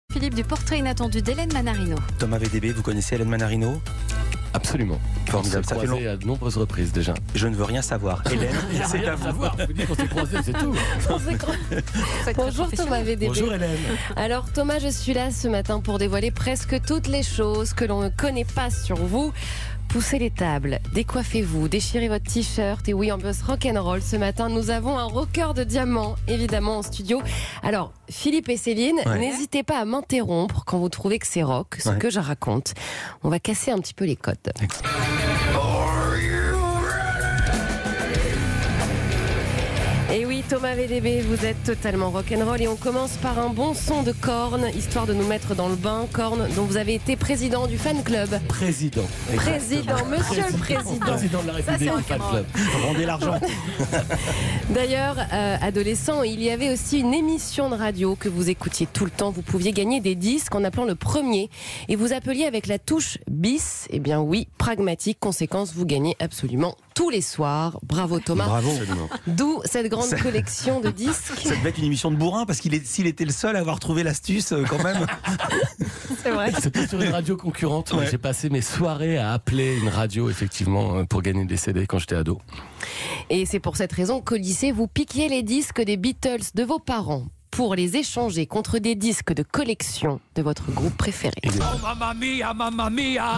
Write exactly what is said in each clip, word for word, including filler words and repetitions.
Philippe du portrait inattendu d'Hélène Manarino. Thomas V D B, vous connaissez Hélène Manarino? Absolument. Formidable. On s'est Ça fait croisés long... à de nombreuses reprises déjà. Je ne veux rien savoir. Hélène, c'est à vous. Savoir. Vous dites qu'on s'est croisés, c'est tout. Bonjour Thomas V D B. Bonjour Hélène. Alors Thomas, je suis là ce matin pour dévoiler presque toutes les choses que l'on ne connaît pas sur vous. Poussez les tables, décoiffez-vous, déchirez votre t-shirt et oui, ambiance rock'n'roll. Ce matin, nous avons un rocker de diamants, évidemment, en studio. Alors, Philippe et Céline, Ouais. n'hésitez pas à m'interrompre quand vous trouvez que c'est rock, ce Ouais. que je raconte. On va casser un petit peu les codes. Et oui, Thomas V D B, vous êtes totalement rock'n'roll et on commence par un bon son de Korn, histoire de nous mettre dans le bain. Korn, dont vous avez été président du fan club. Président. Président, monsieur le président. Président de la République du fan club. Rendez l'argent. D'ailleurs, euh, adolescent, il y avait aussi une émission de radio que vous écoutiez tout le temps. Vous pouviez gagner des disques en appelant le premier et vous appeliez avec la touche bis. Eh bien oui, pragmatique. Conséquence, vous gagnez absolument tous les soirs. Bravo Thomas. Bravo. D'où cette grande Ça- collection de disques. Ça devait être une émission de bourrin parce qu'il est, s'il était le seul à avoir trouvé l'astuce, euh, quand même. C'est vrai. C'était sur une radio concurrente. Ouais. J'ai passé mes soirées à appeler une radio, effectivement, pour gagner des C D quand j'étais ado. Et c'est pour cette raison qu'au lycée, vous piquiez les disques des Beatles de vos parents pour les échanger contre des disques de collection de votre groupe préféré. Et des- Oh mamma mia, mamma mia.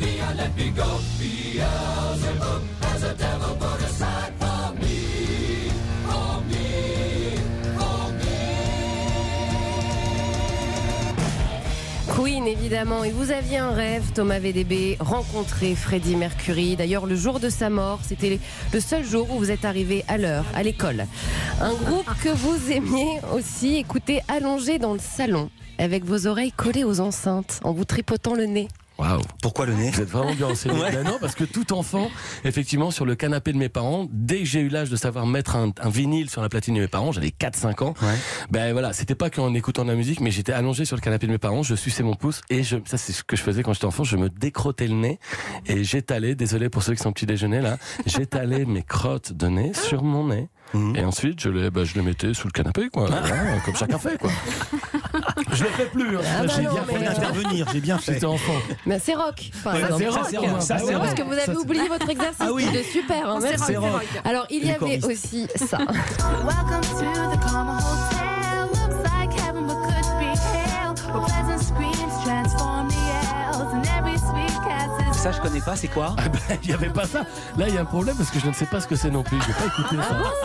Queen, évidemment. Et vous aviez un rêve, Thomas V D B, rencontrer Freddie Mercury. D'ailleurs, le jour de sa mort, c'était le seul jour où vous êtes arrivé à l'heure, à l'école. Un groupe que vous aimiez aussi écouter allongé dans le salon, avec vos oreilles collées aux enceintes, en vous tripotant le nez. Waouh. Pourquoi le nez? Vous êtes vraiment bien renseigné. Ouais. Ben non, parce que tout enfant, effectivement, sur le canapé de mes parents, dès que j'ai eu l'âge de savoir mettre un, un vinyle sur la platine de mes parents, j'avais quatre cinq ans. Ouais. Ben voilà, c'était pas qu'en écoutant de la musique, mais j'étais allongé sur le canapé de mes parents, je suçais mon pouce et je, ça c'est ce que je faisais quand j'étais enfant, je me décrottais le nez et j'étalais, désolé pour ceux qui sont au petit déjeuner là, j'étalais mes crottes de nez sur mon nez. Mhm. Et ensuite, je les, bah, je les mettais sous le canapé, quoi. Voilà, comme chacun fait, quoi. Je le fais plus. Hein. Ah bah J'ai non, bien mais- fait d'intervenir, j'ai bien fait. J'étais enfant. Mais c'est rock, par Ouais, exemple. c'est rock, c'est ça, rock. ça, Ah c'est ouais, rock. Parce que vous avez Ça, c'est- oublié votre exercice. Ah oui. C'est super, hein, C'est merci. rock, c'est rock. Alors, il y Les avait choristes. aussi ça. Welcome to the Karma Hotel. Looks like heaven but could be hell. Where pleasant screams transform the elves and every sweet cat is. Ça, je connais pas, c'est quoi? Ah ben, il n'y avait pas ça. Là, il y a un problème parce que je ne sais pas ce que c'est non plus. Je n'ai pas écouté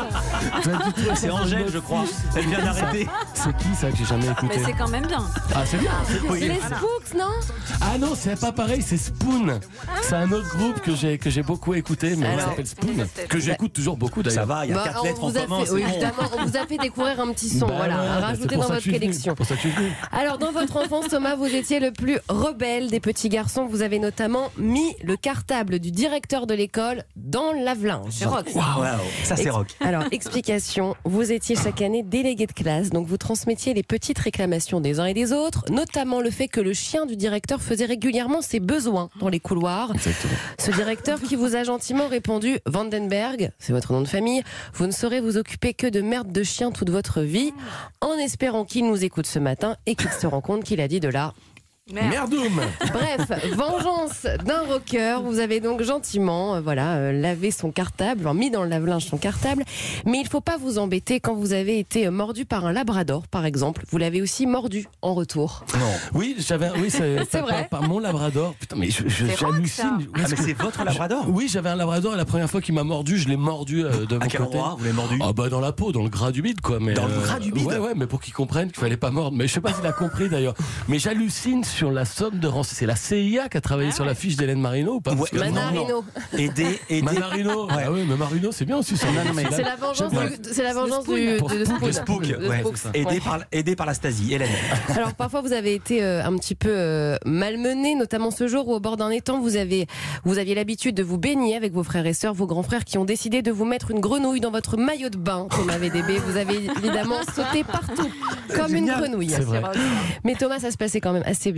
ça. Pas du tout. C'est Angèle, je crois. Elle vient d'arrêter. C'est qui ça que j'ai jamais écouté? Mais c'est quand même bien. Ah, c'est bien. Les Spooks, non? Ah non, c'est pas pareil, c'est Spoon. C'est un autre groupe que j'ai que j'ai beaucoup écouté, mais il Alors, s'appelle Spoon, que j'écoute toujours beaucoup Ça d'ailleurs. va, il y a Bah, quatre on lettres en vous a commun. fait, c'est oui, bon. évidemment, on vous a fait découvrir un petit son, Bah voilà, ouais, à bah, rajouter c'est pour dans ça votre que je suis venu, collection. c'est pour ça que je suis venu. Alors, dans votre enfance, Thomas, vous étiez le plus rebelle des petits garçons. Vous avez notamment mis le cartable du directeur de l'école dans le lave-linge. C'est rock. Waouh, ça c'est Ex- rock. Alors, explication, vous étiez chaque année délégué de classe, donc vous transmettiez les petites réclamations des uns et des autres, notamment le fait que le chien du directeur faisait régulièrement ses besoins dans les couloirs. Exactement. Ce directeur qui vous a gentiment répondu, Vandenberg, c'est votre nom de famille, vous ne saurez vous occuper que de merde de chien toute votre vie, en espérant qu'il nous écoute ce matin et qu'il se rend compte qu'il a dit de là. Merde. Merdoum. Bref, vengeance d'un rocker. Vous avez donc gentiment, euh, voilà, euh, lavé son cartable, enfin, mis dans le lave-linge son cartable. Mais il faut pas vous embêter quand vous avez été euh, mordu par un labrador, par exemple. Vous l'avez aussi mordu en retour. Non. Oui, j'avais, oui, c'est, C'est par- vrai. par, par mon labrador. Putain, mais je, je- C'est rock, j'hallucine. ça. Où Ah, est-ce mais que- c'est votre labrador? Oui, j'avais un labrador et la première fois qu'il m'a mordu, je l'ai mordu euh, de mon À quel côté. endroit vous l'avez mordu? Ah bah dans la peau, dans le gras du bide quoi. Mais Dans le gras du bide Ouais ouais, mais pour qu'il comprenne qu'il fallait pas mordre. Mais je sais pas s'il a compris d'ailleurs. Mais j'hallucine sur la somme de renseignements. C'est la C I A qui a travaillé sur la fiche d'Hélène Marino ou pas? Parce que- Ouais, non, non. Manarino. Aider, aider. Manarino. Ah oui, mais Marino c'est bien aussi. Ça. Non, non, mais- C'est la vengeance, Ouais. du, c'est la vengeance du, Pour de, de Spook. Spook. Le spook, De ouais, Spooks. aidé, Ouais. par, aidé par la Stasi, Hélène. Alors parfois vous avez été euh, un petit peu euh, malmené, notamment ce jour où au bord d'un étang vous avez vous aviez l'habitude de vous baigner avec vos frères et sœurs, vos grands frères qui ont décidé de vous mettre une grenouille dans votre maillot de bain. Thomas V D B, vous avez évidemment sauté partout comme une Génial. grenouille. C'est vrai. Mais Thomas, ça se passait quand même assez bien.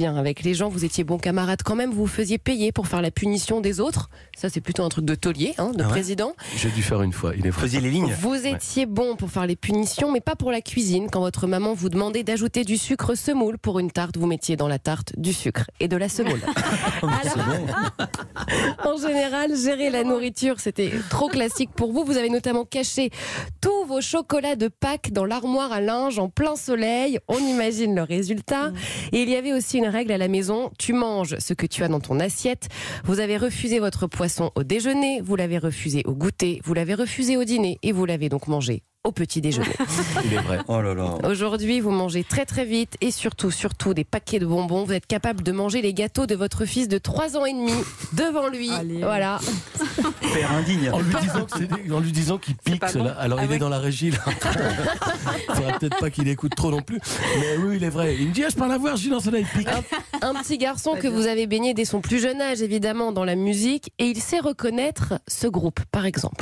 bien avec les gens, vous étiez bon camarade quand même, vous vous faisiez payer pour faire la punition des autres. Ça, c'est plutôt un truc de taulier, hein, de Ah ouais président. J'ai dû faire une fois, il est Vous vrai. faisiez les lignes. Vous étiez bon pour faire les punitions, mais pas pour la cuisine. Quand votre maman vous demandait d'ajouter du sucre semoule pour une tarte, vous mettiez dans la tarte du sucre et de la semoule. Alors, en général, gérer la nourriture, c'était trop classique pour vous. Vous avez notamment caché tous vos chocolats de Pâques dans l'armoire à linge en plein soleil. On imagine le résultat. Et il y avait aussi une règle à la maison. Tu manges ce que tu as dans ton assiette. Vous avez refusé votre poisson au déjeuner. Vous l'avez refusé au goûter. Vous l'avez refusé au dîner. Et vous l'avez donc mangé au petit déjeuner. Il est vrai. Oh là là. Aujourd'hui, vous mangez très très vite et surtout, surtout des paquets de bonbons. Vous êtes capable de manger les gâteaux de votre fils de trois ans et demi devant lui. Allez. Voilà. Père indigne. En lui disant que c'est des- en lui disant qu'il pique, pas bon. là. Alors Ah il ouais. est dans la régie là. Faudrait peut-être pas qu'il écoute trop non plus. Mais oui, il est vrai. Il me dit ah, je peux en avoir, je dis non, celle-là il pique. Un petit garçon que vous avez baigné dès son plus jeune âge, évidemment, dans la musique. Et il sait reconnaître ce groupe, par exemple.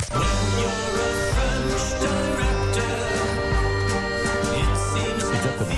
Exactement.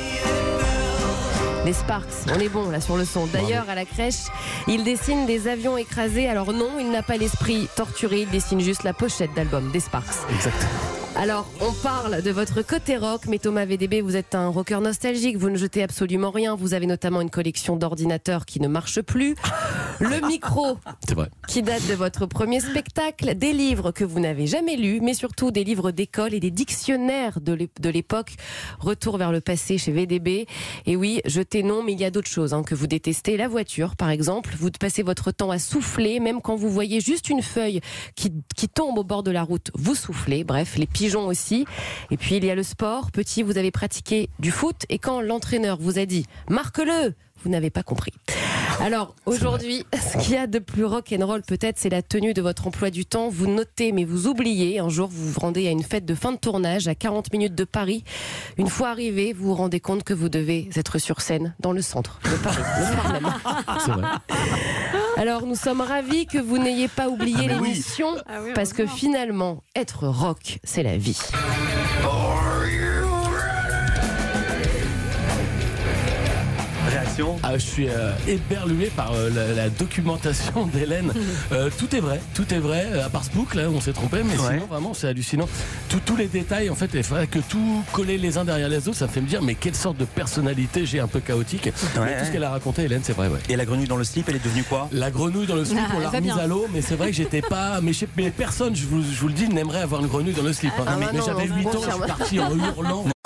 Les Sparks, on est bon là sur le son. D'ailleurs, à la crèche, il dessine des avions écrasés. Alors non, il n'a pas l'esprit torturé, il dessine juste la pochette d'album des Sparks. Exact. Alors, on parle de votre côté rock, mais Thomas V D B, vous êtes un rocker nostalgique, vous ne jetez absolument rien. Vous avez notamment une collection d'ordinateurs qui ne marche plus, le micro C'est vrai. qui date de votre premier spectacle, des livres que vous n'avez jamais lus, mais surtout des livres d'école et des dictionnaires de l'ép- de l'époque. Retour vers le passé chez V D B. Et oui, jetez non, mais il y a d'autres choses hein, que vous détestez. La voiture, par exemple. Vous passez votre temps à souffler, même quand vous voyez juste une feuille qui, qui tombe au bord de la route, vous soufflez. Bref, les pigeons aussi. Et puis, il y a le sport. Petit, vous avez pratiqué du foot. Et quand l'entraîneur vous a dit « marque-le », vous n'avez pas compris. Alors, aujourd'hui, ce qu'il y a de plus rock'n'roll peut-être, c'est la tenue de votre emploi du temps. Vous notez, mais vous oubliez. Un jour, vous vous rendez à une fête de fin de tournage à quarante minutes de Paris. Une fois arrivé, vous vous rendez compte que vous devez être sur scène dans le centre de Paris, le soir même. C'est vrai. Alors, nous sommes ravis que vous n'ayez pas oublié Ah, mais oui. l'émission, Ah oui, parce que finalement, être rock, c'est la vie. Réaction. Ah, je suis euh, éberlué par euh, la, la documentation d'Hélène. Euh, tout est vrai, tout est vrai. Euh, À part Spook, là, on s'est trompé, mais Ouais. sinon, vraiment, c'est hallucinant. Tout- tous les détails, en fait, il faudrait que tout coller les uns derrière les autres. Ça me fait me dire, mais quelle sorte de personnalité j'ai un peu chaotique. Mais tout ouais. ce qu'elle a raconté, Hélène, c'est vrai, ouais. Et la grenouille dans le slip, elle est devenue quoi? La grenouille dans le slip, Ah, on l'a elle va remise bien. à l'eau, mais c'est vrai que j'étais pas. Mais, je sais- mais personne, je vous, je vous le dis, n'aimerait avoir une grenouille dans le slip. hein. Ah, bah mais non, j'avais on huit ans, je confirme. suis parti en hurlant.